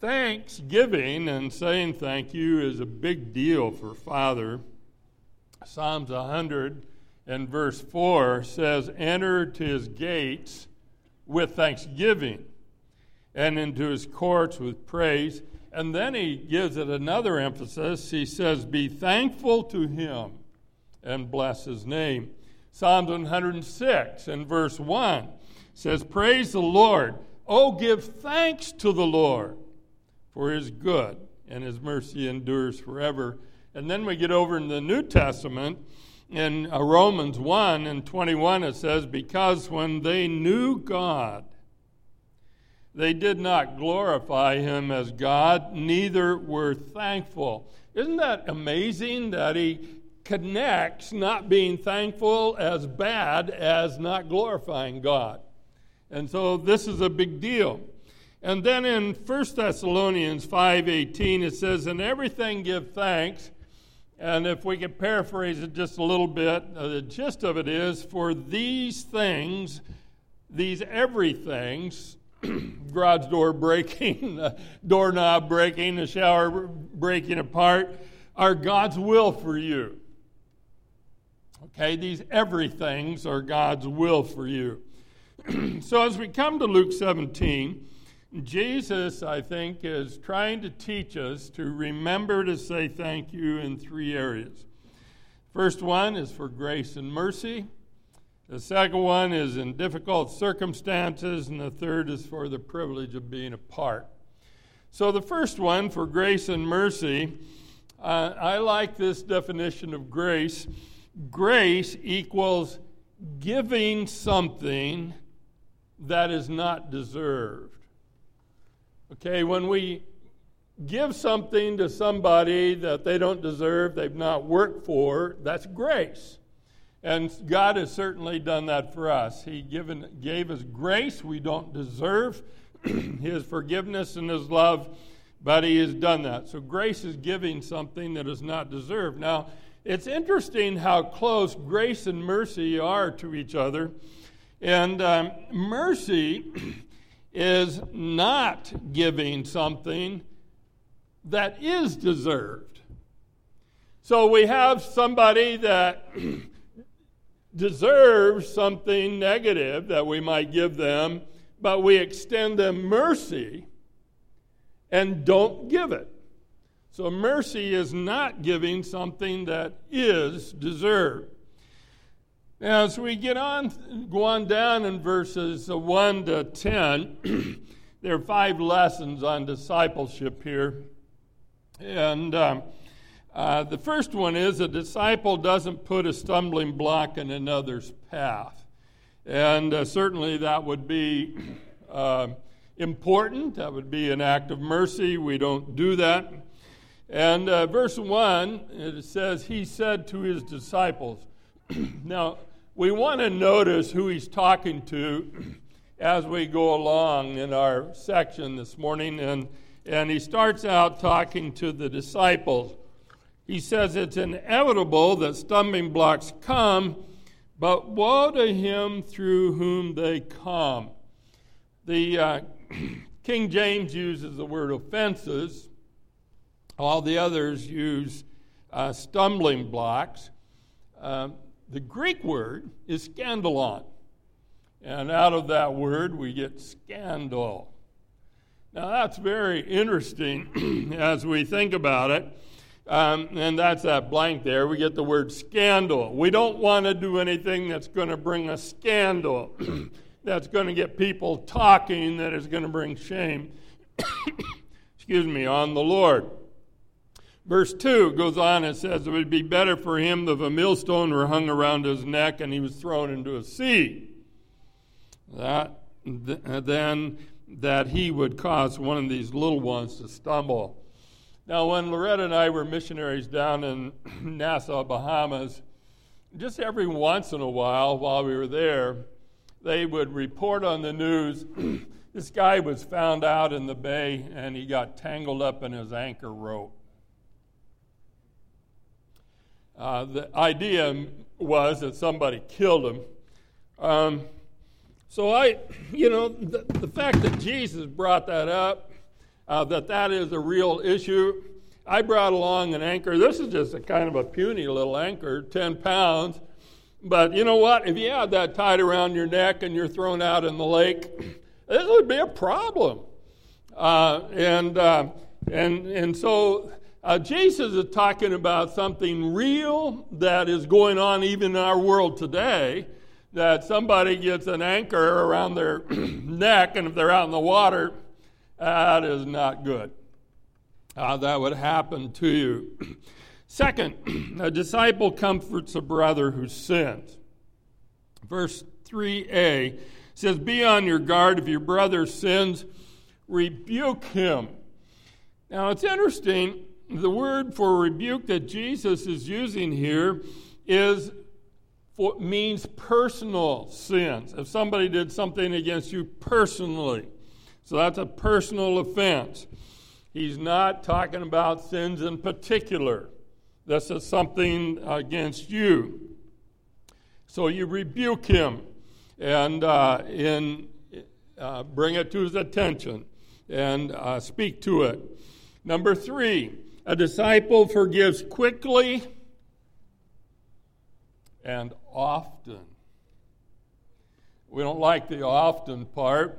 Thanksgiving and saying thank you is a big deal for Father. Psalms 100 and verse 4 says, "Enter to his gates with thanksgiving and into his courts with praise." And then he gives it another emphasis. He says, "Be thankful to him and bless his name." Psalms 106 and verse 1 says, "Praise the Lord. Oh, give thanks to the Lord, for his good, and his mercy endures forever." And then we get over in the New Testament, in Romans 1 and 21, it says, "Because when they knew God, they did not glorify him as God, neither were thankful." Isn't that amazing that he connects not being thankful as bad as not glorifying God? And so this is a big deal. And then in 1 Thessalonians 5:18, it says, "In everything give thanks." And if we could paraphrase it just a little bit, the gist of it is, "For these things, these everythings," garage door breaking, doorknob breaking, the shower breaking apart, "are God's will for you." Okay, these everythings are God's will for you. So as we come to Luke 17, Jesus, I think, is trying to teach us to remember to say thank you in three areas. First one is for grace and mercy. The second one is in difficult circumstances. And the third is for the privilege of being apart. So the first one, for grace and mercy, I like this definition of grace. Grace equals giving something that is not deserved. Okay, when we give something to somebody that they don't deserve, they've not worked for, that's grace. And God has certainly done that for us. He gave us grace we don't deserve, his forgiveness and his love, but he has done that. So grace is giving something that is not deserved. Now, it's interesting how close grace and mercy are to each other. And mercy is not giving something that is deserved. So we have somebody that deserves something negative that we might give them, but we extend them mercy and don't give it. So mercy is not giving something that is deserved. Now, as we go on down in verses 1 to 10, there are 5 lessons on discipleship here. And the first one is a disciple doesn't put a stumbling block in another's path. And certainly that would be important. That would be an act of mercy. We don't do that. And verse 1, it says, "He said to his disciples." Now, we want to notice who he's talking to as we go along in our section this morning. And he starts out talking to the disciples. He says it's inevitable that stumbling blocks come, but woe to him through whom they come. The King James uses the word offenses. All the others use stumbling blocks. The Greek word is scandalon. And out of that word, we get scandal. Now, that's very interesting as we think about it. And that's that blank there. We get the word scandal. We don't want to do anything that's going to bring a scandal, that's going to get people talking, that is going to bring shame, on the Lord. Verse 2 goes on and says, "It would be better for him if a millstone were hung around his neck and he was thrown into a sea, than that he would cause one of these little ones to stumble." Now, when Loretta and I were missionaries down in Nassau, Bahamas, just every once in a while we were there, they would report on the news, this guy was found out in the bay and he got tangled up in his anchor rope. The idea was that somebody killed him. So the fact that Jesus brought that up, that is a real issue. I brought along an anchor. This is just a kind of a puny little anchor, 10 pounds. But you know what? If you had that tied around your neck and you're thrown out in the lake, this would be a problem. And so Jesus is talking about something real that is going on even in our world today, that somebody gets an anchor around their neck, and if they're out in the water, that is not good. That would happen to you. Second, a disciple comforts a brother who sins. Verse 3a says, "Be on your guard. If your brother sins, rebuke him." Now, it's interesting. The word for rebuke that Jesus is using here means personal sins. If somebody did something against you personally. So that's a personal offense. He's not talking about sins in particular. This is something against you. So you rebuke him and bring it to his attention and speak to it. Number 3, a disciple forgives quickly and often. We don't like the often part.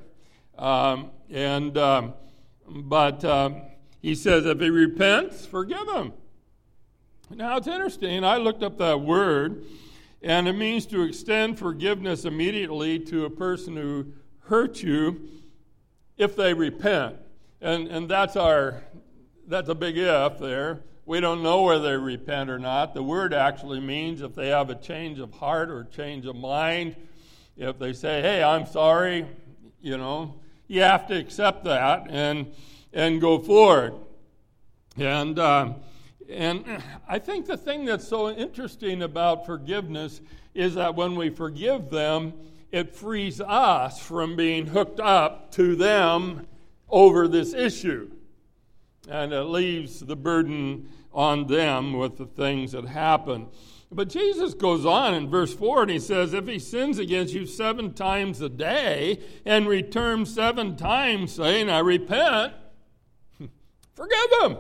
But he says if he repents, forgive him. Now it's interesting. I looked up that word, and it means to extend forgiveness immediately to a person who hurt you if they repent. And that's a big if there. We don't know whether they repent or not. The word actually means if they have a change of heart or change of mind. If they say, "Hey, I'm sorry," you have to accept that and go forward. And I think the thing that's so interesting about forgiveness is that when we forgive them, it frees us from being hooked up to them over this issue. And it leaves the burden on them with the things that happen. But Jesus goes on in verse 4 and he says, if he sins against you 7 times a day and returns 7 times saying, I repent, forgive him.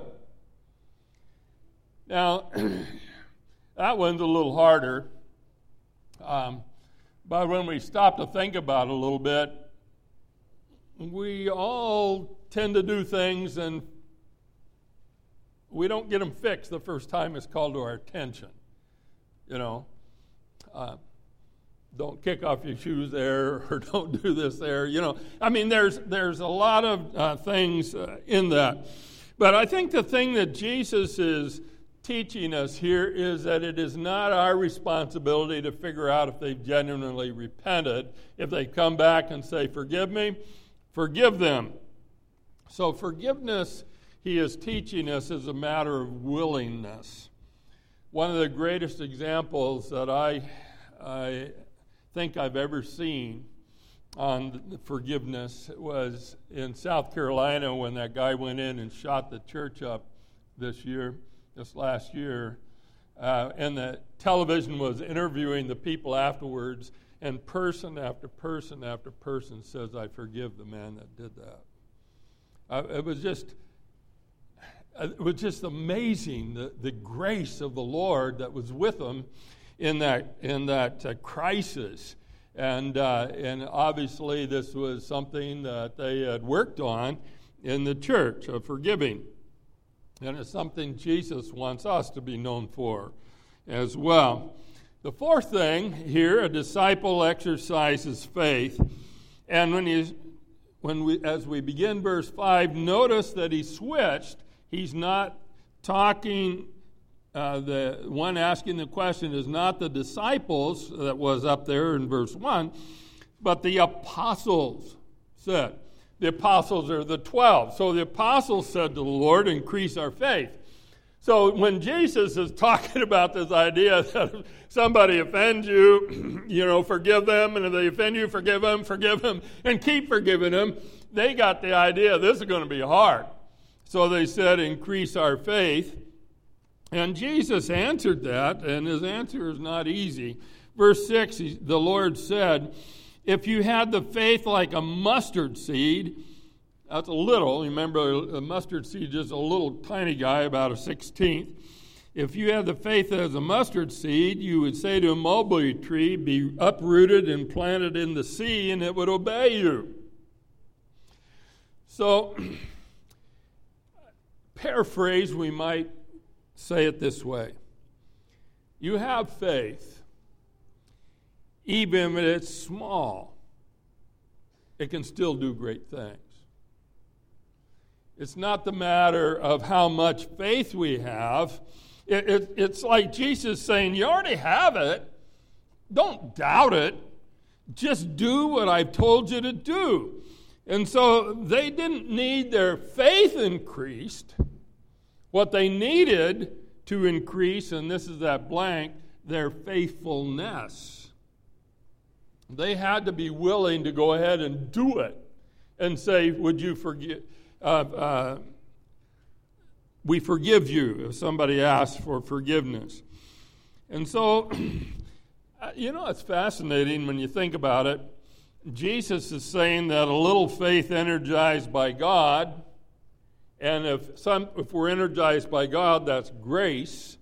Now, that one's a little harder. But when we stop to think about it a little bit, we all tend to do things and we don't get them fixed the first time it's called to our attention. Don't kick off your shoes there, or don't do this there. There's a lot of things in that. But I think the thing that Jesus is teaching us here is that it is not our responsibility to figure out if they've genuinely repented. If they come back and say, forgive me, forgive them. So forgiveness, he is teaching us, is a matter of willingness. One of the greatest examples that I think I've ever seen on forgiveness was in South Carolina when that guy went in and shot the church up this last year. And the television was interviewing the people afterwards, and person after person after person says, I forgive the man that did that. It was just amazing, the grace of the Lord that was with them in that crisis. And obviously this was something that they had worked on in the church, of forgiving. And it's something Jesus wants us to be known for as well. The fourth thing here, a disciple exercises faith. And as we begin verse 5, notice that he switched. He's not talking, the one asking the question is not the disciples that was up there in verse 1, but the apostles said. The apostles are the 12. So the apostles said to the Lord, increase our faith. So when Jesus is talking about this idea that if somebody offends you, forgive them, and if they offend you, forgive them, and keep forgiving them, they got the idea this is going to be hard. So they said, increase our faith. And Jesus answered that, and his answer is not easy. Verse 6, the Lord said, if you had the faith like a mustard seed, That's a little. Remember, a mustard seed is a little tiny guy, about a 16th. If you had the faith as a mustard seed, you would say to a mulberry tree, be uprooted and planted in the sea, and it would obey you. So, paraphrase, we might say it this way. You have faith, even if it's small, it can still do great things. It's not the matter of how much faith we have. It's like Jesus saying, you already have it. Don't doubt it. Just do what I've told you to do. And so they didn't need their faith increased. What they needed to increase, and this is that blank, their faithfulness. They had to be willing to go ahead and do it and say, would you forgive? We forgive you if somebody asks for forgiveness. And so, it's fascinating when you think about it. Jesus is saying that a little faith energized by God, and if we're energized by God, that's grace,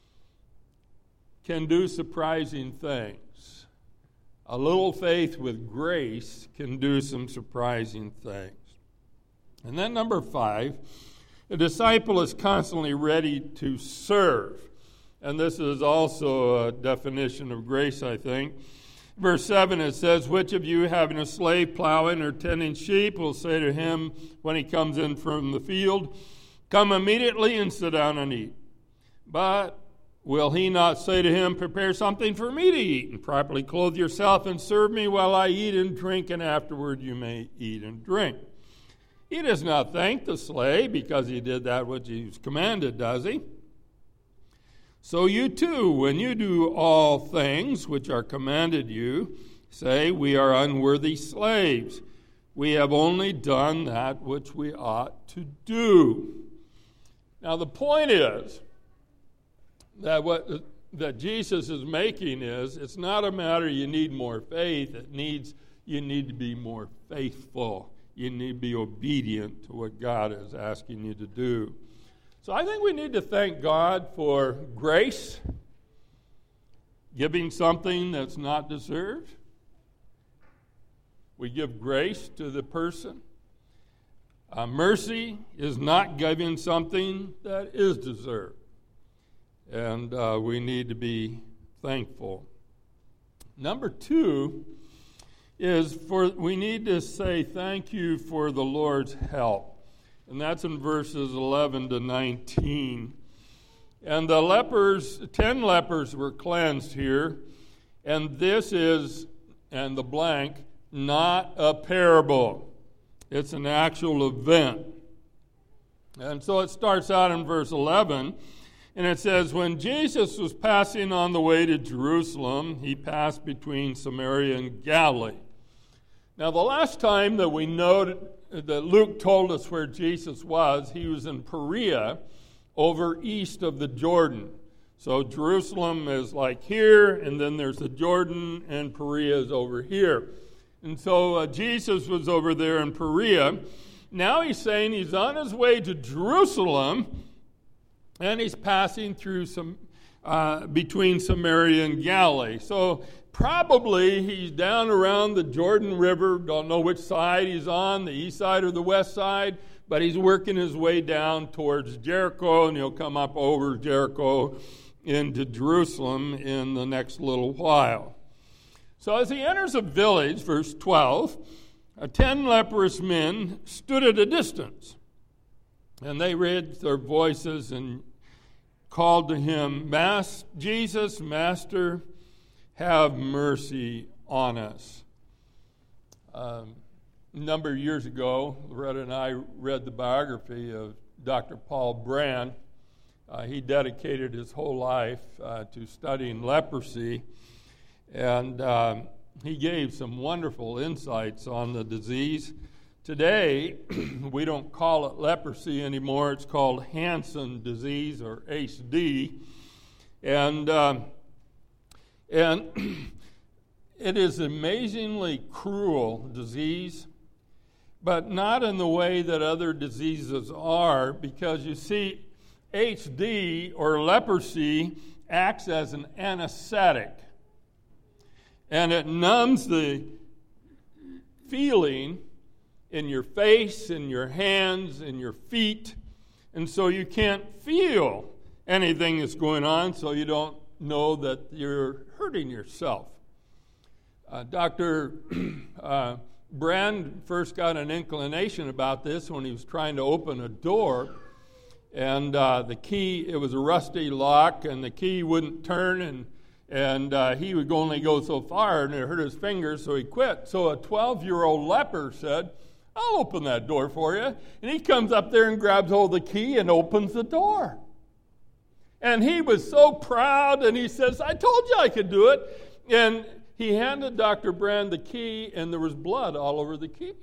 can do surprising things. A little faith with grace can do some surprising things. And then number 5, a disciple is constantly ready to serve. And this is also a definition of grace, I think. Verse 7, it says, which of you having a slave plowing or tending sheep will say to him when he comes in from the field, come immediately and sit down and eat. But will he not say to him, prepare something for me to eat, and properly clothe yourself and serve me while I eat and drink, and afterward you may eat and drink? He does not thank the slave because he did that which he was commanded, does he? So you too, when you do all things which are commanded you, say, we are unworthy slaves. We have only done that which we ought to do. Now the point is that Jesus is making is, it's not a matter you need more faith, you need to be more faithful. You need to be obedient to what God is asking you to do. So I think we need to thank God for grace, giving something that's not deserved. We give grace to the person. Mercy is not giving something that is deserved. And we need to be thankful. Number 2 is we need to say thank you for the Lord's help. And that's in verses 11 to 19. And the 10 lepers were cleansed here. And this is, and the blank, not a parable. It's an actual event. And so it starts out in verse 11. And it says, when Jesus was passing on the way to Jerusalem, he passed between Samaria and Galilee. Now, the last time that we know that Luke told us where Jesus was, he was in Perea, over east of the Jordan. So Jerusalem is like here, and then there's the Jordan, and Perea is over here. And so Jesus was over there in Perea. Now he's saying he's on his way to Jerusalem, and he's passing through between Samaria and Galilee. So probably he's down around the Jordan River. Don't know which side he's on, the east side or the west side, but he's working his way down towards Jericho, and he'll come up over Jericho into Jerusalem in the next little while. So as he enters a village, verse 12, 10 leprous men stood at a distance, and they raised their voices and called to him, Jesus, Master, have mercy on us. A number of years ago, Loretta and I read the biography of Dr. Paul Brand. He dedicated his whole life to studying leprosy, and he gave some wonderful insights on the disease. Today, we don't call it leprosy anymore. It's called Hansen disease, or HD. And it is an amazingly cruel disease. but not in the way that other diseases are, because you see, HD, or leprosy, acts as an anesthetic. And it numbs the feeling in your face, in your hands, in your feet. And so you can't feel anything that's going on, so you don't know that you're hurting yourself. Dr. Brand first got an inclination about this when he was trying to open a door. And the key, it was a rusty lock, and the key wouldn't turn, and he would only go so far, and it hurt his fingers, so he quit. So a 12-year-old leper said, I'll open that door for you. And he comes up there and grabs hold of the key and opens the door. And he was so proud, and he says, I told you I could do it. And he handed Dr. Brand the key, and there was blood all over the key.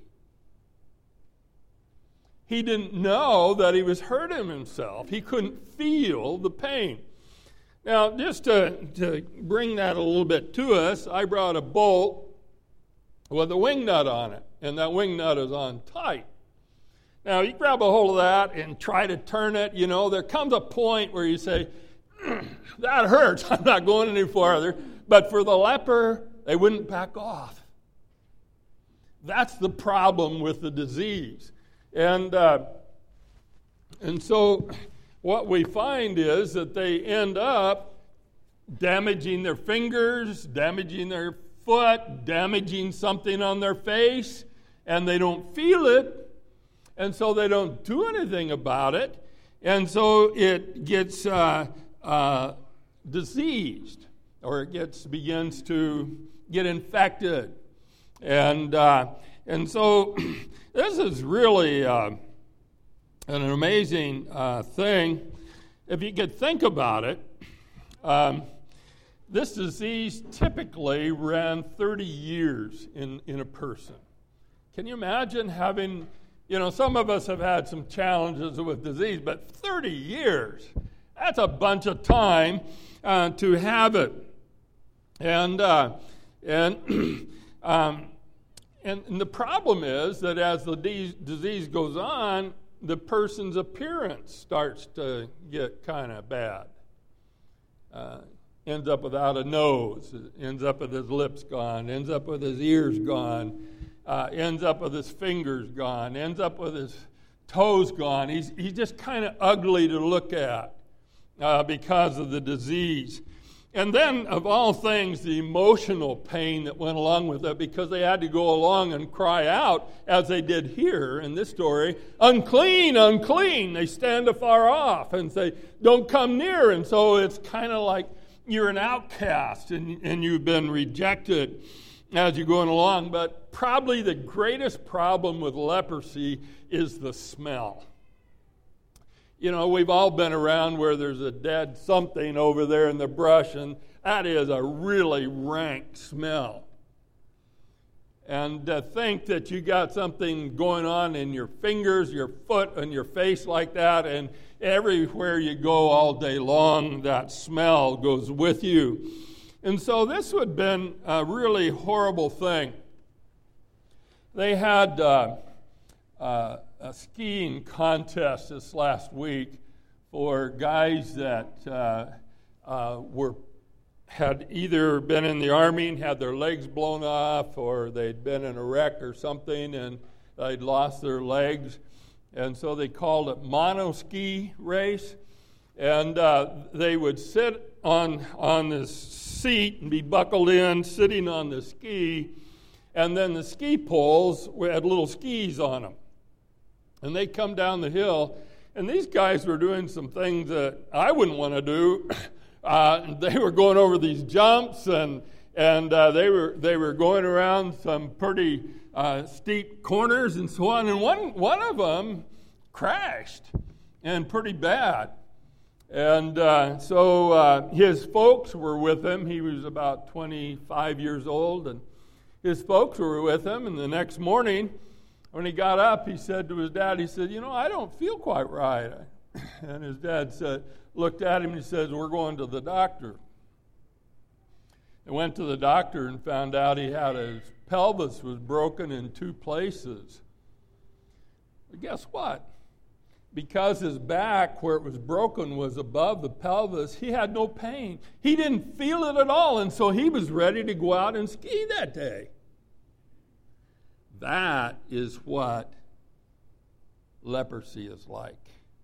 He didn't know that he was hurting himself. He couldn't feel the pain. Now, just to bring that a little bit to us, I brought a bolt with a wing nut on it, and that wing nut is on tight. Now, you grab a hold of that and try to turn it. You know, there comes a point where you say, that hurts. I'm not going any farther. But for the leper, they wouldn't back off. That's the problem with the disease. And so what we find is that they end up damaging their fingers, damaging their foot, damaging something on their face, and they don't feel it, and so they don't do anything about it, and so it gets diseased, or it begins to get infected. And so this is really an amazing thing. If you could think about it, this disease typically ran 30 years in a person. Can you imagine having, some of us have had some challenges with disease, but 30 years, that's a bunch of time to have it. And the problem is that as the disease goes on, the person's appearance starts to get kind of bad. Ends up without a nose, ends up with his lips gone, ends up with his ears gone, ends up with his fingers gone, ends up with his toes gone. He's just kind of ugly to look at because of the disease. And then, of all things, the emotional pain that went along with it, because they had to go along and cry out, as they did here in this story, unclean, unclean. They stand afar off and say, don't come near. And so it's kind of like you're an outcast and you've been rejected as you're going along. But probably the greatest problem with leprosy is the smell. We've all been around where there's a dead something over there in the brush, and that is a really rank smell. And to think that you got something going on in your fingers, your foot, and your face like that, and everywhere you go all day long, that smell goes with you. And so this would have been a really horrible thing. They had a skiing contest this last week for guys that had either been in the Army and had their legs blown off, or they'd been in a wreck or something and they'd lost their legs. And so they called it mono-ski race. And they would sit on this seat and be buckled in, sitting on the ski. And then the ski poles had little skis on them. And they come down the hill, and these guys were doing some things that I wouldn't want to do. They were going over these jumps, and they were going around some pretty steep corners and so on. And one of them crashed, and pretty bad. And so his folks were with him. He was about 25 years old, and his folks were with him. And the next morning, when he got up, he said to his dad, I don't feel quite right. And his dad looked at him and he says, we're going to the doctor. They went to the doctor and found out he had his pelvis was broken in 2 places. But guess what? Because his back, where it was broken, was above the pelvis, he had no pain. He didn't feel it at all, and so he was ready to go out and ski that day. That is what leprosy is like.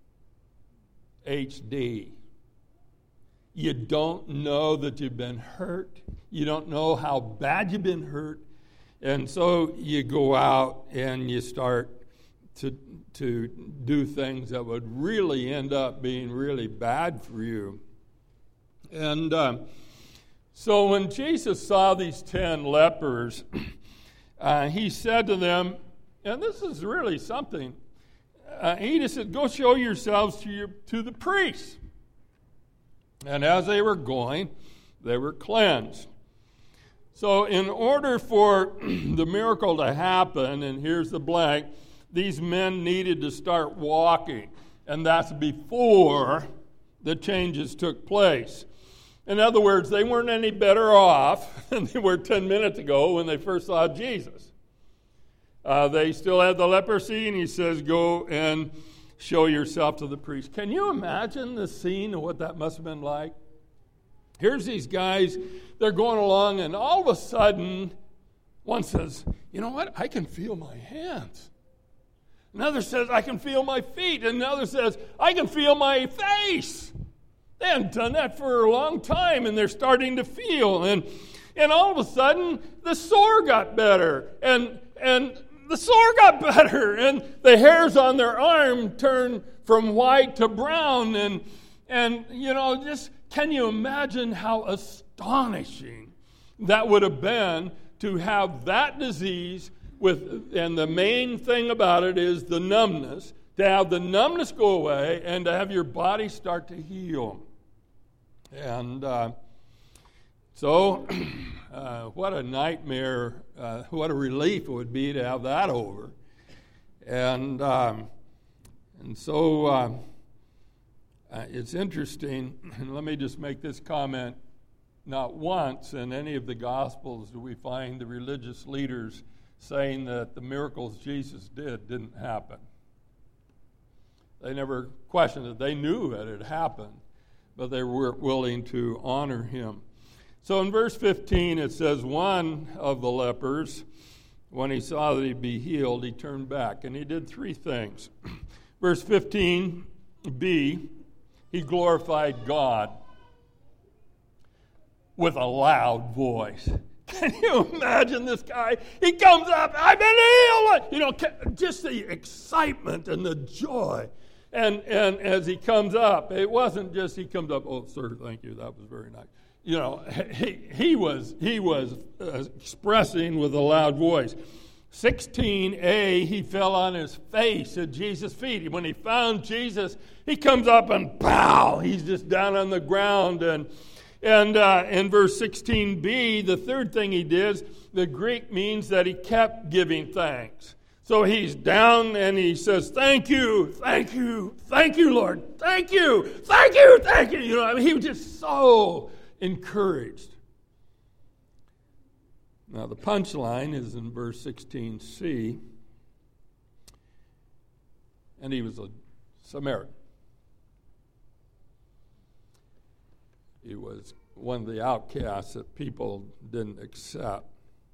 HD. You don't know that you've been hurt. You don't know how bad you've been hurt. And so you go out and you start to do things that would really end up being really bad for you. And so when Jesus saw these 10 lepers, he said to them, and this is really something, he just said, go show yourselves to the priests. And as they were going, they were cleansed. So in order for the miracle to happen, and here's the blank, these men needed to start walking. And that's before the changes took place. In other words, they weren't any better off than they were 10 minutes ago when they first saw Jesus. They still had the leprosy, and he says, go and show yourself to the priest. Can you imagine the scene of what that must have been like? Here's these guys, they're going along, and all of a sudden, one says, you know what? I can feel my hands. Another says, I can feel my feet. And another says, I can feel my face. They hadn't done that for a long time, and they're starting to feel. And all of a sudden, the sore got better. And the sore got better. And the hairs on their arm turned from white to brown. And you know, just can you imagine how astonishing that would have been to have that disease and the main thing about it is the numbness, to have the numbness go away and to have your body start to heal. And so what a nightmare, what a relief it would be to have that over. And so it's interesting, and let me just make this comment. Not once in any of the Gospels do we find the religious leaders saying that the miracles Jesus did didn't happen. They never questioned it. They knew that it happened, but they weren't willing to honor him. So in verse 15 it says, one of the lepers, when he saw that he'd be healed, he turned back, and he did three things. Verse 15b, he glorified God with a loud voice. Can you imagine this guy? He comes up, I've been healed! You know, just the excitement and the joy. And as he comes up, it wasn't just he comes up, oh, sir, thank you, that was very nice. You know, he was expressing with a loud voice. 16a, he fell on his face at Jesus' feet. When he found Jesus, he comes up and pow, he's just down on the ground. And in verse 16b, the third thing he did, the Greek means that he kept giving thanks. So he's down and he says, thank you, thank you, thank you, Lord, thank you, thank you, thank you. You know, I mean, he was just so encouraged. Now, the punchline is in verse 16c, and he was a Samaritan. He was one of the outcasts that people didn't accept.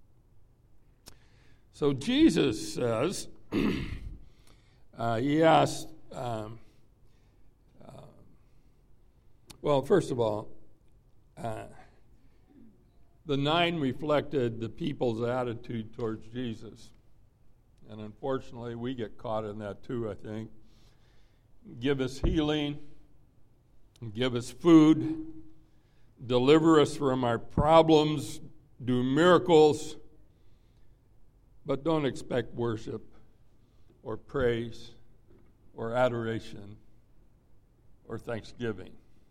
So Jesus says, he asked, well, first of all, the 9 reflected the people's attitude towards Jesus. And unfortunately, we get caught in that too, I think. Give us healing, give us food, deliver us from our problems, do miracles, but don't expect worship or praise or adoration or thanksgiving.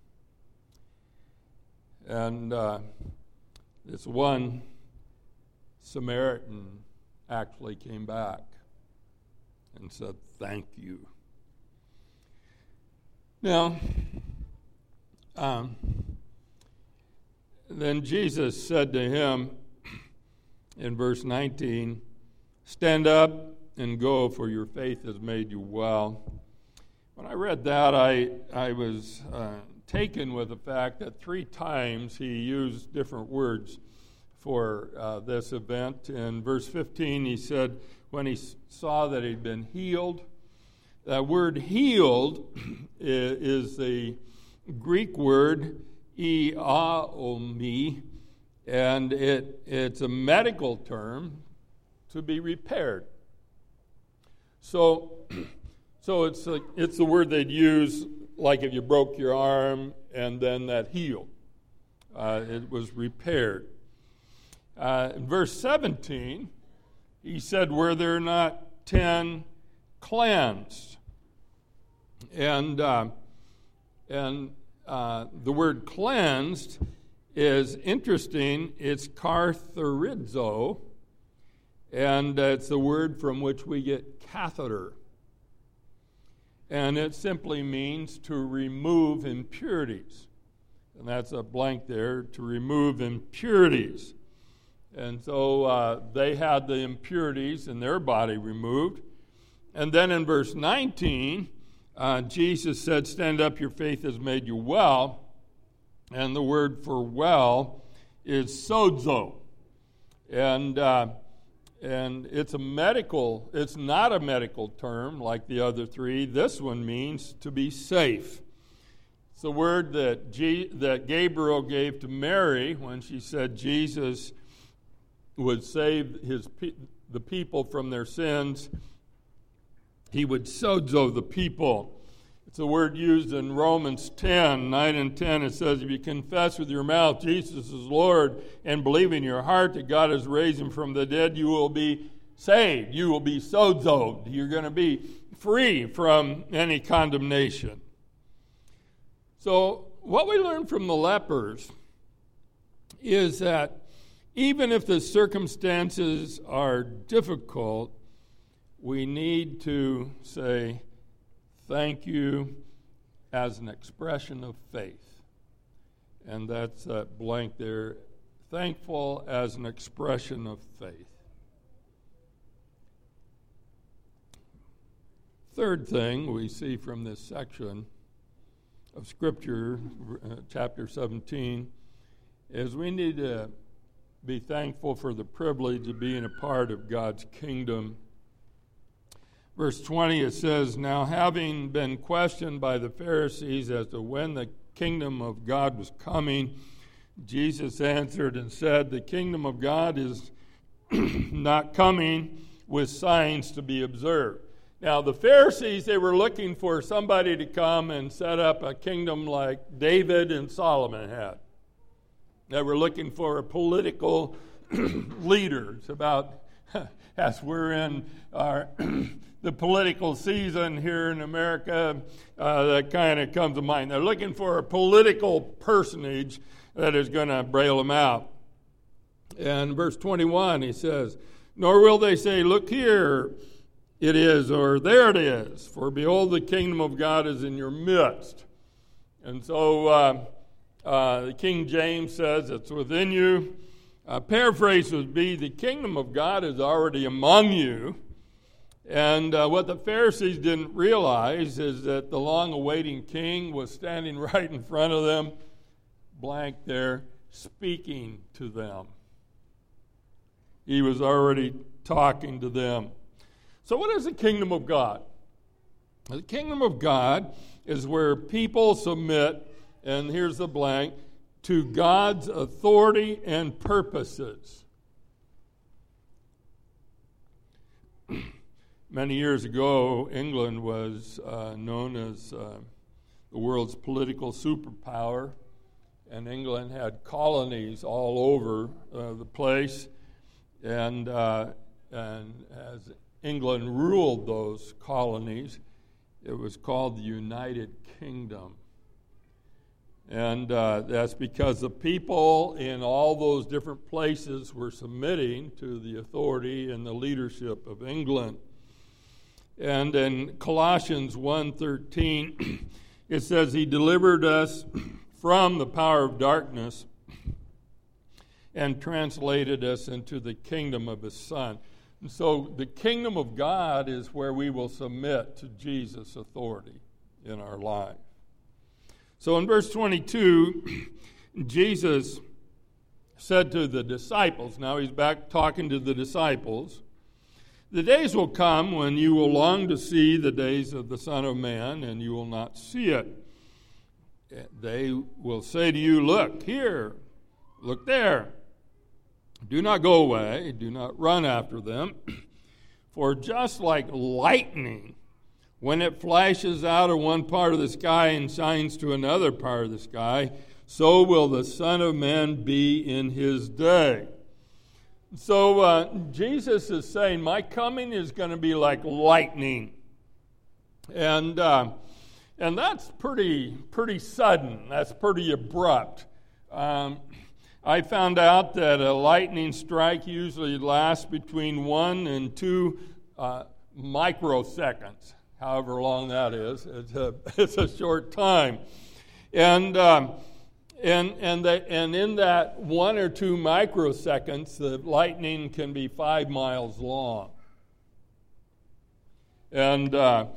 And this one Samaritan actually came back and said, thank you. Now, then Jesus said to him in verse 19, stand up, and go, for your faith has made you well. When I read that, I was taken with the fact that 3 times he used different words for this event. In verse 15, he said, when he saw that he'd been healed. That word healed is the Greek word iaomi, and it's a medical term to be repaired. So it's the word they'd use like if you broke your arm and then that healed. It was repaired. In verse 17, he said, were there not 10 cleansed? And the word cleansed is interesting. It's katharizo, and it's the word from which we get catheter. And it simply means to remove impurities. And that's a blank there, to remove impurities. And so they had the impurities in their body removed. And then in verse 19, Jesus said, stand up, your faith has made you well. And the word for well is sozo. And it's not a medical term like the other 3. This one means to be safe. It's the word that Gabriel gave to Mary when she said Jesus would save the people from their sins. He would sozo the people. It's a word used in Romans 10, 9 and 10. It says, if you confess with your mouth Jesus is Lord and believe in your heart that God has raised him from the dead, you will be saved. You will be sozoed. You're going to be free from any condemnation. So what we learn from the lepers is that even if the circumstances are difficult, we need to say thank you as an expression of faith. And that's that blank there. Thankful as an expression of faith. Third thing we see from this section of Scripture, chapter 17, is we need to be thankful for the privilege of being a part of God's kingdom. Verse 20, it says, now having been questioned by the Pharisees as to when the kingdom of God was coming, Jesus answered and said, the kingdom of God is not coming with signs to be observed. Now, the Pharisees, they were looking for somebody to come and set up a kingdom like David and Solomon had. They were looking for a political leader. It's about, as we're in the political season here in America, that kind of comes to mind. They're looking for a political personage that is going to bail them out. And verse 21, he says, nor will they say, look here it is, or there it is, for behold, the kingdom of God is in your midst. And so the King James says it's within you. Paraphrase would be, the kingdom of God is already among you. And what the Pharisees didn't realize is that the long-awaiting king was standing right in front of them, blank there, speaking to them. He was already talking to them. So what is the kingdom of God? The kingdom of God is where people submit, and here's the blank, to God's authority and purposes. Many years ago, England was known as the world's political superpower, and England had colonies all over the place, and as England ruled those colonies, it was called the United Kingdom. And that's because the people in all those different places were submitting to the authority and the leadership of England. And in Colossians 1:13, it says, he delivered us from the power of darkness and translated us into the kingdom of his Son. And so the kingdom of God is where we will submit to Jesus' authority in our life. So in verse 22, Jesus said to the disciples, now he's back talking to the disciples, the days will come when you will long to see the days of the Son of Man, and you will not see it. They will say to you, look here, look there. Do not go away, do not run after them. For just like lightning, when it flashes out of one part of the sky and shines to another part of the sky, so will the Son of Man be in his day. So Jesus is saying, my coming is going to be like lightning. And that's pretty sudden. That's pretty abrupt. I found out that a lightning strike usually lasts between 1 and 2 microseconds, however long that is. It's a short time. And in that 1 or 2 microseconds, the lightning can be 5 miles long. And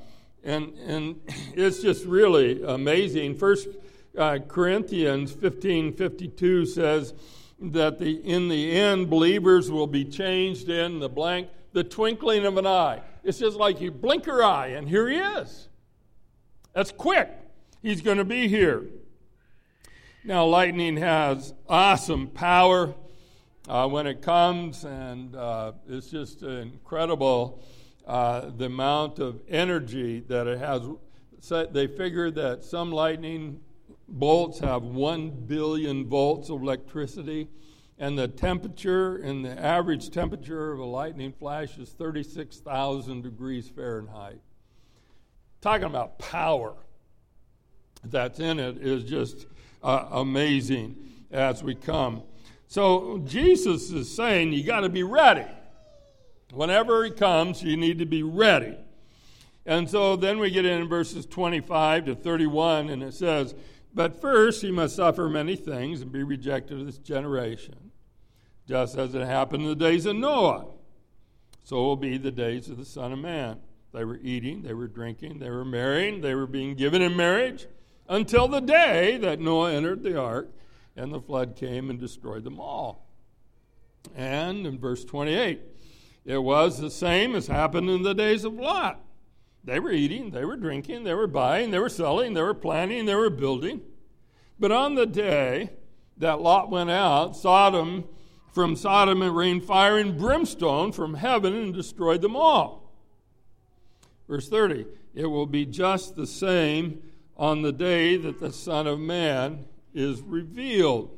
it's just really amazing. First Corinthians 15:52 says that in the end, believers will be changed in the twinkling of an eye. It's just like you blink your eye, and here he is. That's quick. He's going to be here. Now, lightning has awesome power when it comes, and it's just incredible the amount of energy that it has. So they figure that some lightning bolts have 1 billion volts of electricity, and the average temperature of a lightning flash is 36,000 degrees Fahrenheit. Talking about power that's in it is just amazing as we come. So Jesus is saying you got to be ready. Whenever he comes, you need to be ready. And so then we get in verses 25 to 31, and it says, but first he must suffer many things and be rejected of this generation, just as it happened in the days of Noah. So will be the days of the Son of Man. They were eating, they were drinking, they were marrying, they were being given in marriage, until the day that Noah entered the ark, and the flood came and destroyed them all. And in verse 28, it was the same as happened in the days of Lot. They were eating, they were drinking, they were buying, they were selling, they were planting, they were building. But on the day that Lot went out, from Sodom it rained fire and brimstone from heaven and destroyed them all. Verse 30, it will be just the same on the day that the Son of Man is revealed.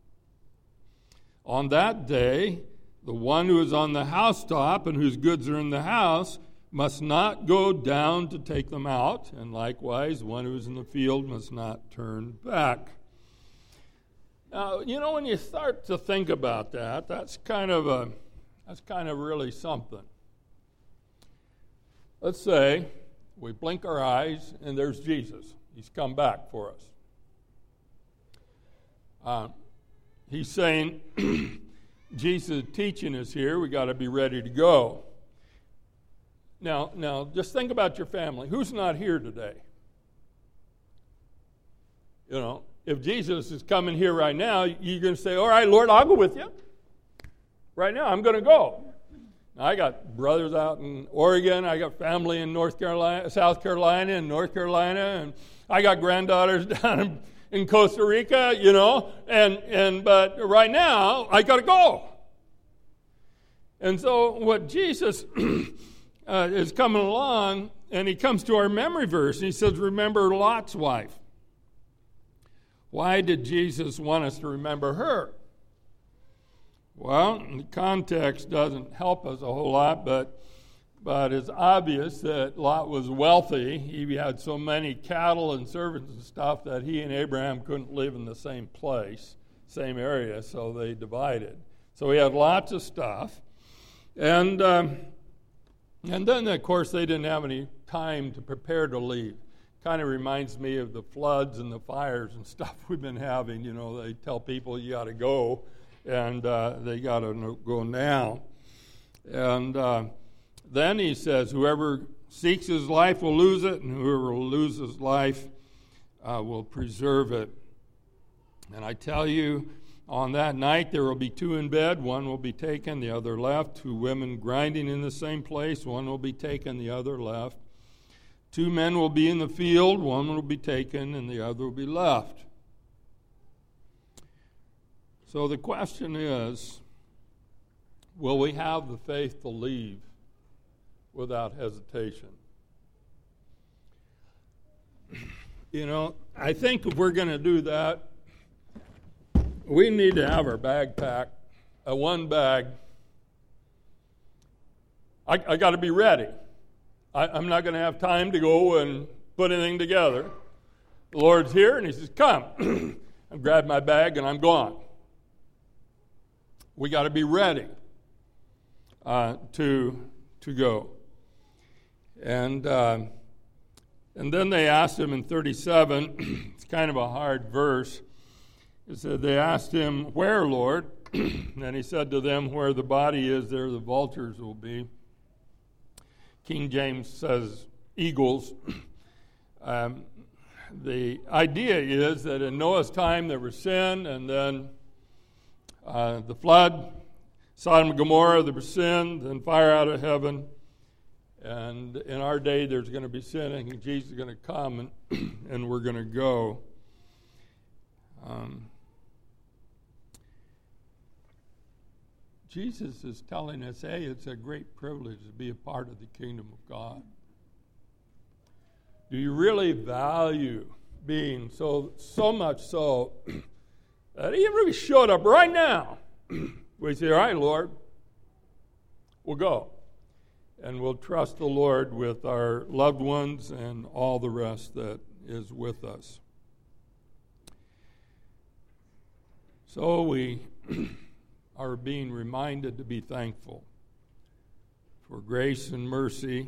On that day, the one who is on the housetop and whose goods are in the house must not go down to take them out, and likewise, one who is in the field must not turn back. Now, when you start to think about that, that's kind of really something. Let's say we blink our eyes and there's Jesus. He's come back for us. He's saying, Jesus' teaching is here. We got to be ready to go. Now, just think about your family. Who's not here today? If Jesus is coming here right now, you're going to say, all right, Lord, I'll go with you. Right now, I'm going to go. Now, I got brothers out in Oregon. I got family in South Carolina and North Carolina. And I got granddaughters down in Costa Rica, but right now, I got to go. And so what Jesus is coming along, and he comes to our memory verse, and he says, remember Lot's wife. Why did Jesus want us to remember her? Well, the context doesn't help us a whole lot, but it's obvious that Lot was wealthy. He had so many cattle and servants and stuff that he and Abraham couldn't live in the same place, same area, so they divided. So he had lots of stuff. And then, of course, they didn't have any time to prepare to leave. Kind of reminds me of the floods and the fires and stuff we've been having. They tell people you got to go, and they got to go now. And then he says, whoever seeks his life will lose it, and whoever will lose his life will preserve it. And I tell you, on that night there will be two in bed, one will be taken, the other left. Two women grinding in the same place, one will be taken, the other left. Two men will be in the field, one will be taken, and the other will be left. So the question is, will we have the faith to leave without hesitation? You know, I think if we're going to do that, we need to have our bag packed, one bag. I got to be ready. I'm not going to have time to go and put anything together. The Lord's here, and he says, come. I grab my bag, and I'm gone. We got to be ready to go. And then they asked him in 37, it's kind of a hard verse. It said, they asked him, where, Lord? And he said to them, where the body is, there the vultures will be. King James says eagles. The idea is that in Noah's time there was sin, and then the flood, Sodom and Gomorrah, there was sin, then fire out of heaven. And in our day there's going to be sin, and Jesus is going to come, and we're going to go. Jesus is telling us, hey, it's a great privilege to be a part of the kingdom of God. Do you really value being so much so that even if he showed up right now, we say, all right, Lord, we'll go. And we'll trust the Lord with our loved ones and all the rest that is with us. So we are being reminded to be thankful for grace and mercy.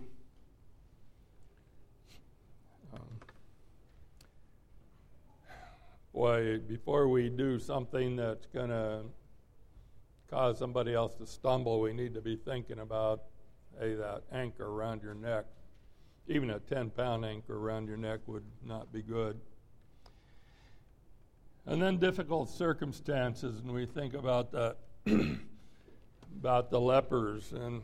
Before we do something that's going to cause somebody else to stumble, we need to be thinking about, hey, that anchor around your neck. Even a 10-pound anchor around your neck would not be good. And then difficult circumstances, and we think about that, about the lepers. And,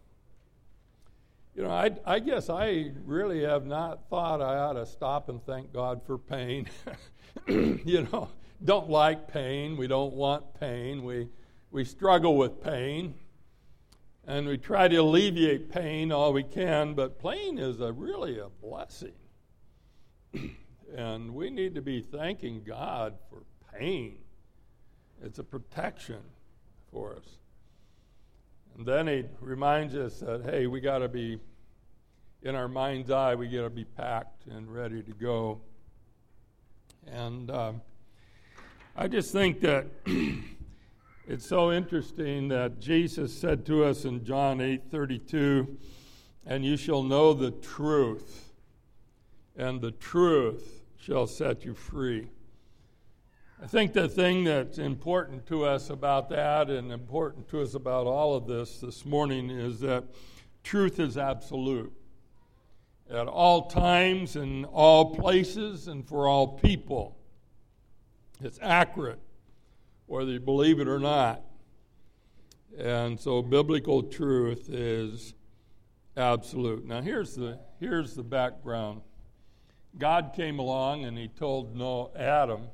you know, I guess I really have not thought I ought to stop and thank God for pain. You know, don't like pain. We don't want pain. We struggle with pain. And we try to alleviate pain all we can, but pain is really a blessing. And we need to be thanking God for pain. It's a protection for us. And then he reminds us that, hey, we got to be, in our mind's eye, we got to be packed and ready to go. And I just think that it's so interesting that Jesus said to us in John 8:32, and you shall know the truth, and the truth shall set you free. I think the thing that's important to us about that and important to us about all of this morning is that truth is absolute. At all times, in all places, and for all people. It's accurate, whether you believe it or not. And so biblical truth is absolute. Now here's the background. God came along and he told Adam,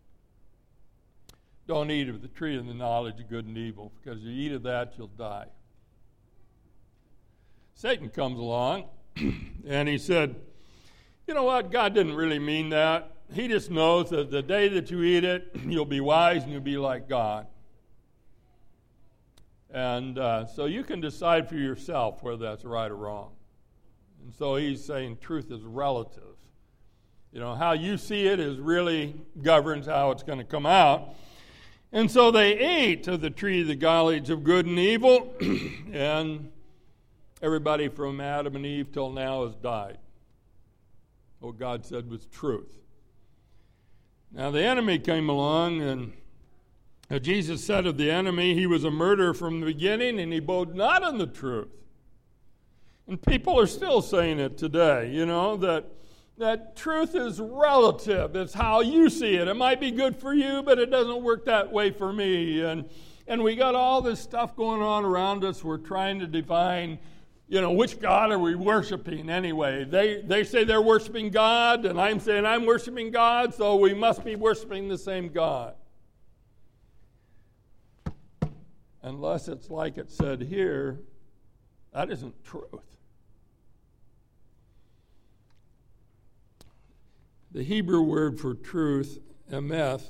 don't eat of the tree of the knowledge of good and evil, because if you eat of that, you'll die. Satan comes along and he said, you know what, God didn't really mean that. He just knows that the day that you eat it, you'll be wise and you'll be like God. And so you can decide for yourself whether that's right or wrong. And so he's saying truth is relative. You know, how you see it is really governs how it's going to come out. And so they ate of the tree of the knowledge of good and evil, and everybody from Adam and Eve till now has died. What God said was truth. Now the enemy came along and Now, Jesus said of the enemy, he was a murderer from the beginning, and he abode not in the truth. And people are still saying it today, that truth is relative. It's how you see it. It might be good for you, but it doesn't work that way for me. And we got all this stuff going on around us. We're trying to define, which God are we worshiping anyway? They say they're worshiping God, and I'm saying I'm worshiping God, so we must be worshiping the same God. Unless it's like it said here, that isn't truth. The Hebrew word for truth, emeth,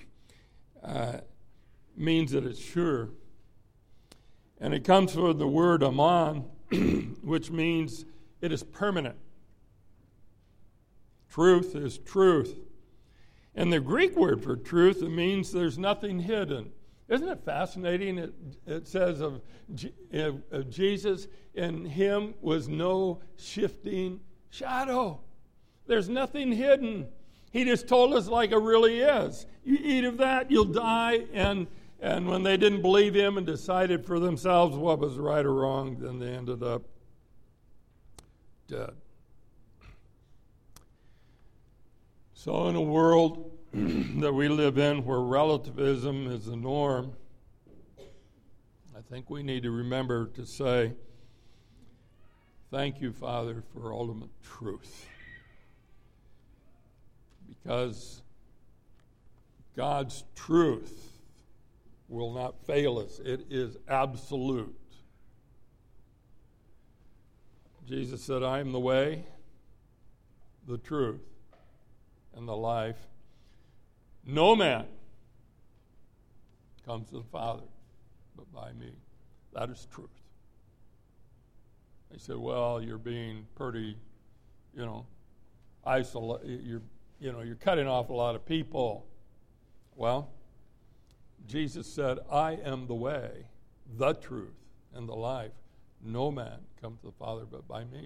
means that it's sure. And it comes from the word aman, which means it is permanent. Truth is truth. And the Greek word for truth, it means there's nothing hidden. Isn't it fascinating? It says of Jesus, in him was no shifting shadow. There's nothing hidden. He just told us like it really is. You eat of that, you'll die. And when they didn't believe him and decided for themselves what was right or wrong, then they ended up dead. So in a world that we live in where relativism is the norm, I think we need to remember to say, thank you, Father, for ultimate truth. Because God's truth will not fail us. It is absolute. Jesus said, I am the way, the truth, and the life. No man comes to the Father but by me. That is truth. They said, well, you're being pretty, isolated. You're cutting off a lot of people. Well, Jesus said, I am the way, the truth, and the life. No man comes to the Father but by me.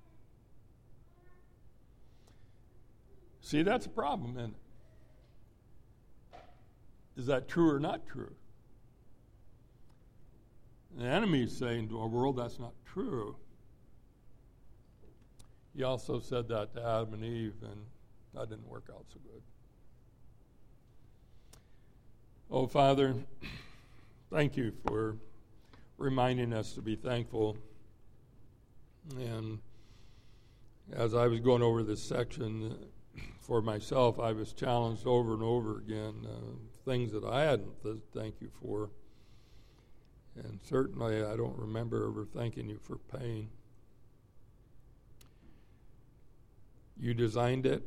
See, that's a problem, isn't it? Is that true or not true? The enemy is saying to our world that's not true. He also said that to Adam and Eve, and that didn't work out so good. Oh, Father, thank you for reminding us to be thankful. And as I was going over this section, for myself, I was challenged over and over again, things that I hadn't thank you for. And certainly I don't remember ever thanking you for pain. You designed it.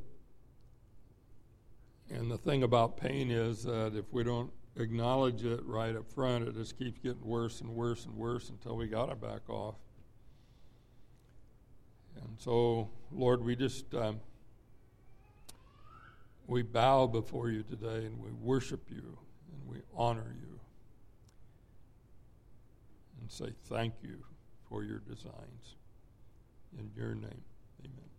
And the thing about pain is that if we don't acknowledge it right up front, it just keeps getting worse and worse and worse until we got to back off. And so, Lord, we just we bow before you today, and we worship you, and we honor you, and say thank you for your designs. In your name, amen.